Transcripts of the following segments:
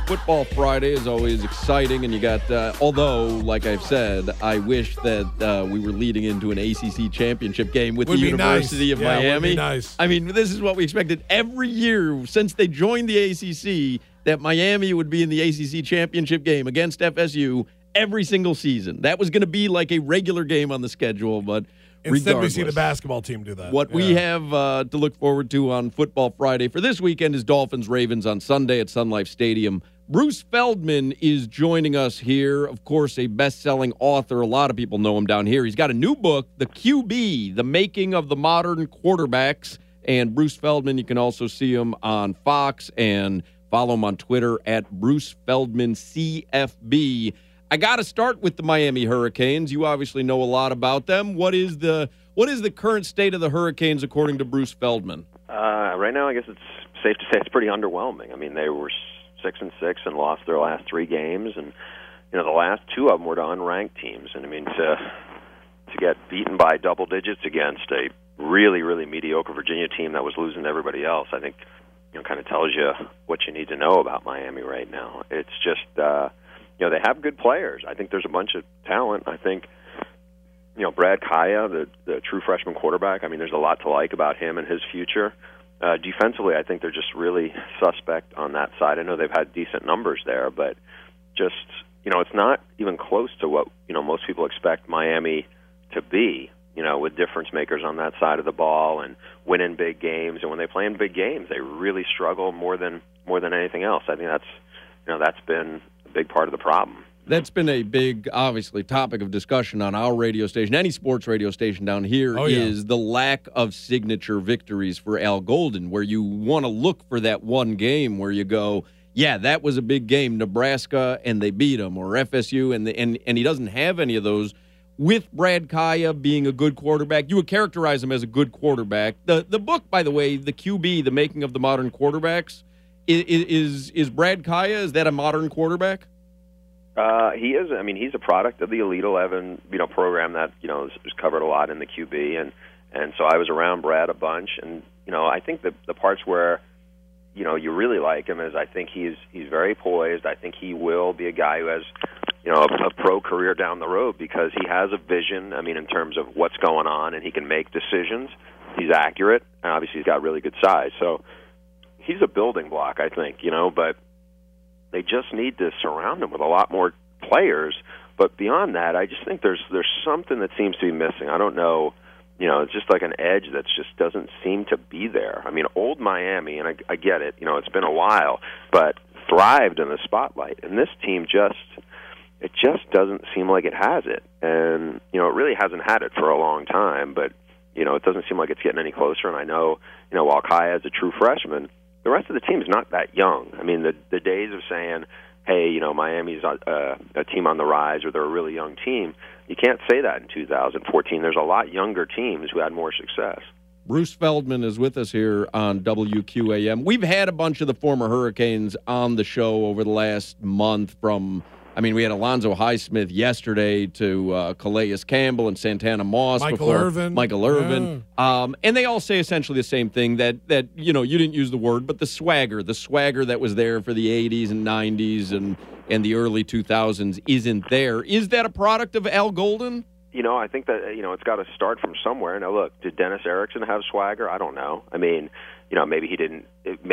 Football Friday is always exciting, and you got, although, like I've said, I wish that we were leading into an ACC championship game with the University of Miami. Would be nice. I mean, this is what we expected every year since they joined the ACC, that Miami would be in the ACC championship game against FSU every single season. That was going to be like a regular game on the schedule, but Instead, regardless, we see the basketball team do that. What we have to look forward to on Football Friday for this weekend is Dolphins-Ravens on Sunday at Sun Life Stadium. Bruce Feldman is joining us here. Of course, a best-selling author. A lot of people know him down here. He's got a new book, The QB, The Making of the Modern Quarterbacks. And Bruce Feldman, you can also see him on Fox and follow him on Twitter at Bruce Feldman CFB. I got to start with the Miami Hurricanes. You obviously know a lot about them. What is the current state of the Hurricanes according to Bruce Feldman? Right now, I guess it's safe to say it's pretty underwhelming. I mean, they were 6-6 and lost their last 3 games, and the last 2 of them were to unranked teams. And I mean, to get beaten by double digits against a really, really mediocre Virginia team that was losing to everybody else, I think kind of tells you what you need to know about Miami right now. It's just they have good players. I think there's a bunch of talent. I think, Brad Kaya, the true freshman quarterback, I mean, there's a lot to like about him and his future. Defensively, I think they're just really suspect on that side. I know they've had decent numbers there, but just, it's not even close to what, most people expect Miami to be, with difference makers on that side of the ball and winning big games. And when they play in big games, they really struggle more than anything else. I think that's been big part of the problem. That's been a big, obviously, topic of discussion on our radio station, any sports radio station down here, is the lack of signature victories for Al Golden, where you want to look for that one game where you go, yeah, that was a big game, Nebraska, and they beat them, or FSU, and he doesn't have any of those. With Brad Kaya being a good quarterback, you would characterize him as a good quarterback. The book, by the way, The QB, The Making of the Modern Quarterbacks, Is Brad Kaya, is that a modern quarterback? He is. I mean, he's a product of the Elite 11, program that, is covered a lot in the QB. And so I was around Brad a bunch. And, I think the parts where, you really like him is I think he's very poised. I think he will be a guy who has, a pro career down the road because he has a vision, I mean, in terms of what's going on, and he can make decisions. He's accurate. And obviously, he's got really good size. So he's a building block, I think, but they just need to surround him with a lot more players. But beyond that, I just think there's something that seems to be missing. I don't know, it's just like an edge that just doesn't seem to be there. I mean, old Miami, and I get it, it's been a while, but thrived in the spotlight. And this team just doesn't seem like it has it. And, it really hasn't had it for a long time, but, it doesn't seem like it's getting any closer. And I know, while Kaya is a true freshman, the rest of the team is not that young. I mean, the days of saying, hey, Miami's a team on the rise or they're a really young team, you can't say that in 2014. There's a lot younger teams who had more success. Bruce Feldman is with us here on WQAM. We've had a bunch of the former Hurricanes on the show over the last month we had Alonzo Highsmith yesterday to Calais Campbell and Santana Moss. Michael Irvin. Yeah. And they all say essentially the same thing, that you didn't use the word, but the swagger that was there for the 80s and 90s and the early 2000s isn't there. Is that a product of Al Golden? I think that, it's got to start from somewhere. Now, look, did Dennis Erickson have swagger? I don't know. I mean, maybe he didn't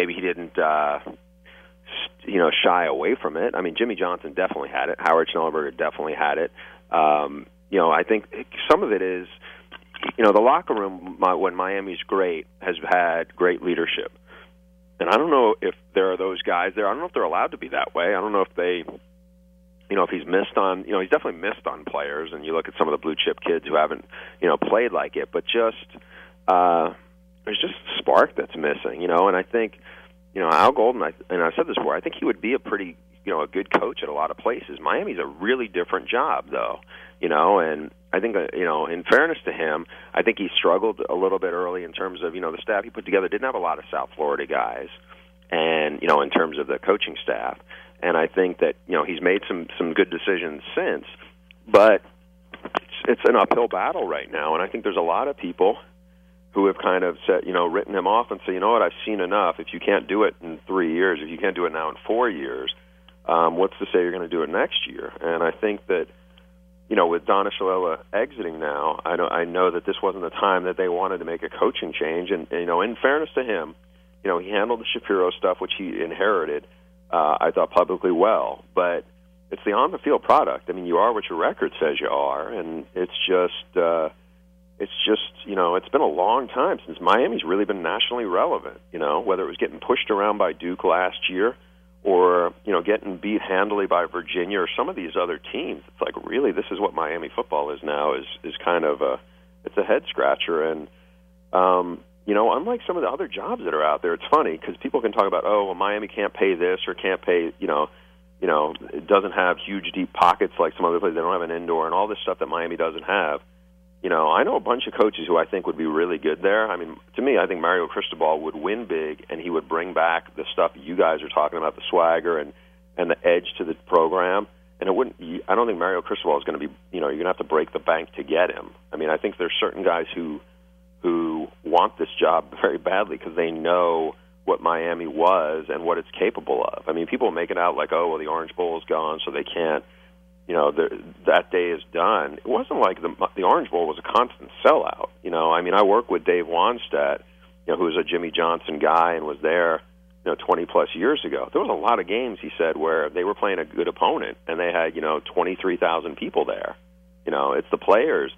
shy away from it. I mean, Jimmy Johnson definitely had it. Howard Schnellenberger definitely had it. I think some of it is, the locker room, when Miami's great, has had great leadership. And I don't know if there are those guys there. I don't know if they're allowed to be that way. I don't know if they, if he's missed on, he's definitely missed on players. And you look at some of the blue chip kids who haven't, played like it. But just, there's just a spark that's missing, and I think, Al Golden, and I've said this before, I think he would be a pretty, a good coach at a lot of places. Miami's a really different job, though, and I think, in fairness to him, I think he struggled a little bit early in terms of, the staff he put together didn't have a lot of South Florida guys, and, in terms of the coaching staff. And I think that, he's made some good decisions since, but it's an uphill battle right now, and I think there's a lot of people who have kind of said, written him off and say, I've seen enough. If you can't do it in 3 years, if you can't do it now in 4 years, what's to say you're going to do it next year? And I think that, you know, with Donna Shalala exiting now, I know that this wasn't the time that they wanted to make a coaching change. And you know, in fairness to him, you know, he handled the Shapiro stuff, which he inherited, I thought publicly well. But it's the on-the-field product. I mean, you are what your record says you are, and it's just, you know, it's been a long time since Miami's really been nationally relevant. You know, whether it was getting pushed around by Duke last year, or, you know, getting beat handily by Virginia or some of these other teams. It's like, really, this is what Miami football is now, is kind of it's a head-scratcher. And, you know, unlike some of the other jobs that are out there, it's funny because people can talk about, oh, well, Miami can't pay this or can't pay, you know, it doesn't have huge, deep pockets like some other places. They don't have an indoor and all this stuff that Miami doesn't have. You know, I know a bunch of coaches who I think would be really good there. I mean, to me, I think Mario Cristobal would win big, and he would bring back the stuff you guys are talking about, the swagger and the edge to the program. And it wouldn't. I don't think Mario Cristobal is going to be. You know, you're going to have to break the bank to get him. I mean, I think there's certain guys who want this job very badly because they know what Miami was and what it's capable of. I mean, people make it out like, oh, well, the Orange Bowl is gone, so they can't. You know, that day is done. It wasn't like the Orange Bowl was a constant sellout. You know, I mean, I work with Dave Wanstedt, you know, who was a Jimmy Johnson guy and was there, you know, 20-plus years ago. There was a lot of games, he said, where they were playing a good opponent, and they had, you know, 23,000 people there. You know, it's the players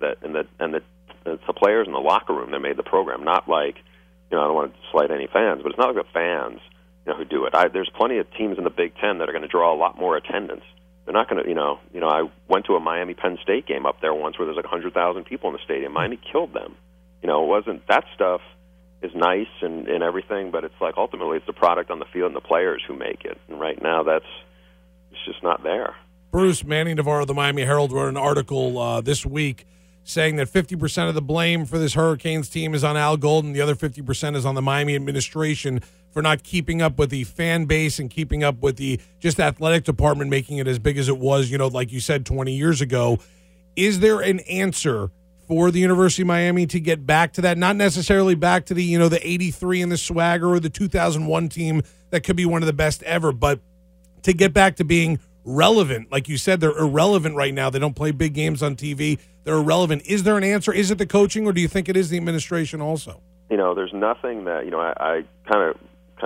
it's the players in the locker room that made the program, not like, you know, I don't want to slight any fans, but it's not like the fans, you know, who do it. There's plenty of teams in the Big Ten that are going to draw a lot more attendance. They're not going to, you know, I went to a Miami-Penn State game up there once where there's like 100,000 people in the stadium. Miami killed them. You know, it wasn't, that stuff is nice and everything, but it's like ultimately it's the product on the field and the players who make it. And right now it's just not there. Bruce, Manny Navarro of the Miami Herald wrote an article this week saying that 50% of the blame for this Hurricanes team is on Al Golden. The other 50% is on the Miami administration for not keeping up with the fan base and keeping up with the just athletic department, making it as big as it was, you know, like you said, 20 years ago. Is there an answer for the University of Miami to get back to that? Not necessarily back to the, you know, the 83 and the swagger or the 2001 team that could be one of the best ever, but to get back to being relevant. Like you said, they're irrelevant right now. They don't play big games on TV. They're irrelevant. Is there an answer? Is it the coaching, or do you think it is the administration also? You know, there's nothing that, you know, I kind of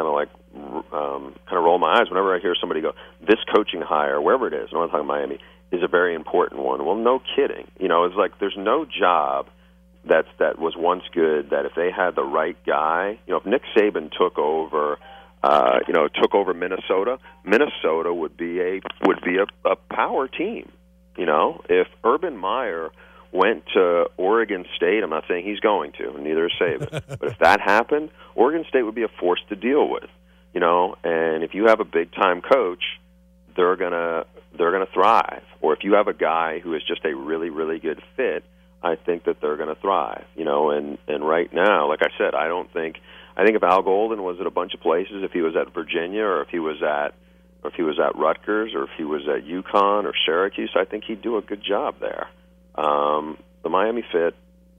roll my eyes whenever I hear somebody go, this coaching hire, wherever it is, I'm not talking Miami, is a very important one. Well, no kidding. You know, it's like there's no job that was once good that if they had the right guy, you know, if Nick Saban took over Minnesota, Minnesota would be a power team. You know, if Urban Meyer went to Oregon State, I'm not saying he's going to, and neither is Saban, but if that happened, Oregon State would be a force to deal with. You know, and if you have a big time coach, they're gonna thrive. Or if you have a guy who is just a really, really good fit, I think that they're gonna thrive. You know, and right now, like I said, I think if Al Golden was at a bunch of places, if he was at Virginia or if he was at Rutgers or if he was at UConn or Syracuse, I think he'd do a good job there. The Miami fit,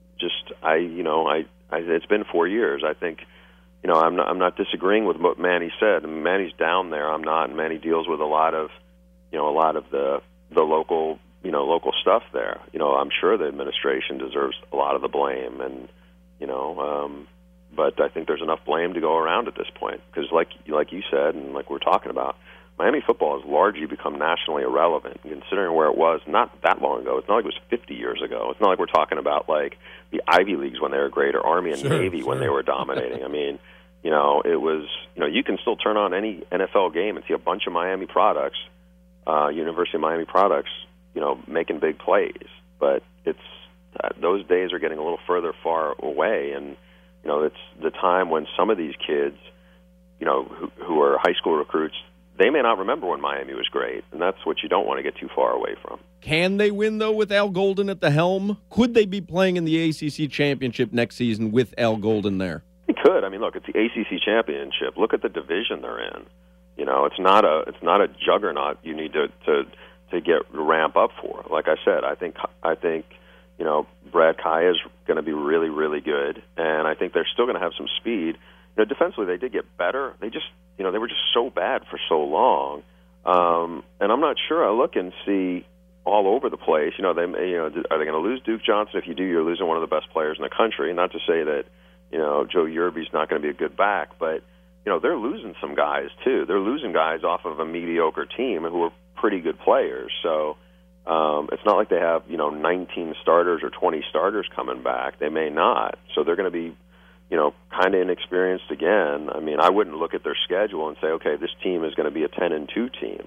it's been 4 years. I think, you know, I'm not disagreeing with what Manny said. I mean, Manny's down there. I'm not. And Manny deals with a lot of the local stuff there. You know, I'm sure the administration deserves a lot of the blame, and you know, but I think there's enough blame to go around at this point because, like you said, and like we're talking about, Miami football has largely become nationally irrelevant, considering where it was not that long ago. It's not like it was 50 years ago. It's not like we're talking about like the Ivy Leagues when they were great or Army and Navy when they were dominating. I mean, you know, it was, you know, you can still turn on any NFL game and see a bunch of Miami products, University of Miami products, you know, making big plays. But it's those days are getting a little far away, and you know, it's the time when some of these kids, you know, who are high school recruits, they may not remember when Miami was great, and that's what you don't want to get too far away from. Can they win, though, with Al Golden at the helm? Could they be playing in the ACC championship next season with Al Golden there? They could. I mean, look, it's the ACC championship. Look at the division they're in. You know, it's not a juggernaut you need to ramp up for. Like I said, I think you know, Brad Kaya is going to be really, really good, and I think they're still going to have some speed. You know, defensively they did get better. They just, you know, they were just so bad for so long. And I'm not sure. I look and see all over the place. Are they going to lose Duke Johnson? If you do, you're losing one of the best players in the country. Not to say that Joe Yerby's not going to be a good back, but they're losing some guys too. They're losing guys off of a mediocre team who are pretty good players. So it's not like they have 19 starters or 20 starters coming back. They may not. So they're going to be kind of inexperienced again. I mean, I wouldn't look at their schedule and say, okay, this team is going to be a 10-2 team.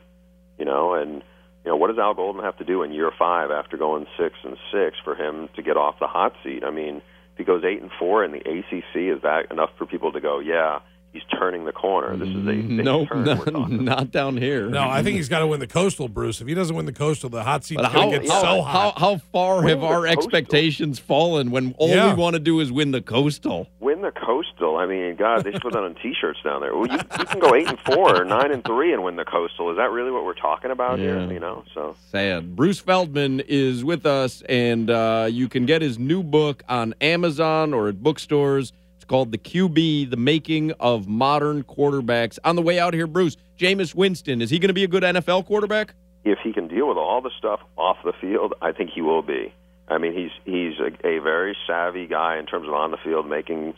What does Al Golden have to do in year 5 after going 6-6 for him to get off the hot seat? I mean, if he goes 8-4 in the ACC, is that enough for people to go, yeah, he's turning the corner? This is a big turn. Not down here. No, I think he's got to win the Coastal, Bruce. If he doesn't win the Coastal, the hot seat's going to get so hot. How far have our expectations fallen when all we want to do is win the Coastal? Win the Coastal. I mean, God, they should put that on T-shirts down there. Well, you can go 8-4 or 9-3 and win the Coastal. Is that really what we're talking about here? So sad. Bruce Feldman is with us, and you can get his new book on Amazon or at bookstores. It's called The QB, The Making of Modern Quarterbacks. On the way out here, Bruce, Jameis Winston, is he going to be a good NFL quarterback? If he can deal with all the stuff off the field, I think he will be. I mean, he's a very savvy guy in terms of on the field, making,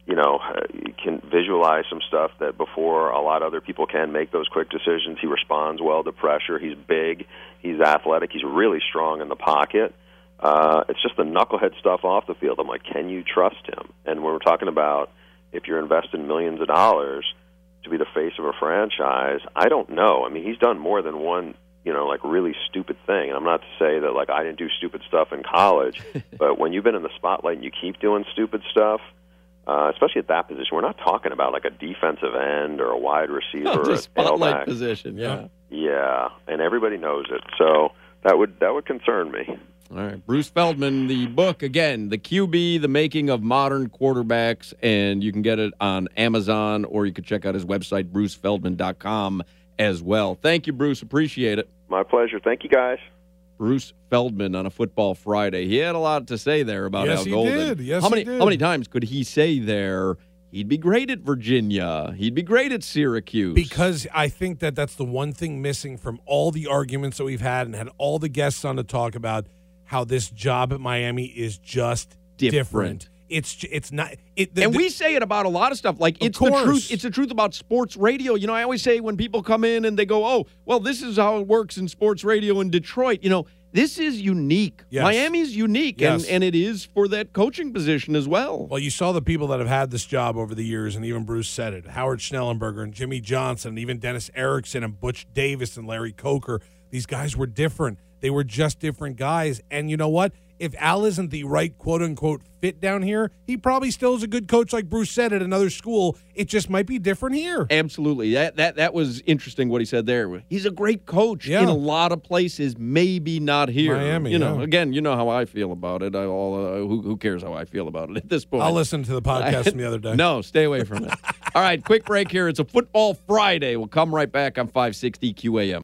can visualize some stuff that before a lot of other people can make those quick decisions. He responds well to pressure. He's big. He's athletic. He's really strong in the pocket. It's just the knucklehead stuff off the field. I'm like, can you trust him? And when we're talking about if you're investing millions of dollars to be the face of a franchise, I don't know. I mean, he's done more than one, really stupid thing. And I'm not to say that, I didn't do stupid stuff in college, but when you've been in the spotlight and you keep doing stupid stuff, especially at that position, we're not talking about a defensive end or a wide receiver or a spotlight position, yeah. Yeah, and everybody knows it. So that would concern me. All right. Bruce Feldman, the book, again, The QB, The Making of Modern Quarterbacks, and you can get it on Amazon, or you can check out his website, brucefeldman.com, as well. Thank you, Bruce. Appreciate it. My pleasure. Thank you, guys. Bruce Feldman on a Football Friday. He had a lot to say there about Al Golden. Did. Yes, how he did. How many times could he say there, he'd be great at Virginia, he'd be great at Syracuse? Because I think that's the one thing missing from all the arguments that we've had and had all the guests on to talk about how this job at Miami is just different. It's not. And we say it about a lot of stuff. It's the truth. It's the truth about sports radio. I always say when people come in and they go, "Oh, well, this is how it works in sports radio in Detroit." This is unique. Yes. Miami's unique, yes. and it is for that coaching position as well. Well, you saw the people that have had this job over the years, and even Bruce said it. Howard Schnellenberger and Jimmy Johnson, and even Dennis Erickson and Butch Davis and Larry Coker. These guys were different. They were just different guys. And you know what? If Al isn't the right quote-unquote fit down here, he probably still is a good coach, like Bruce said, at another school. It just might be different here. Absolutely. That was interesting what he said there. He's a great coach in a lot of places, maybe not here. Miami, Again, you know how I feel about it. Who cares how I feel about it at this point? I'll listen to the podcast from the other day. No, stay away from it. All right, quick break here. It's a Football Friday. We'll come right back on 560 QAM.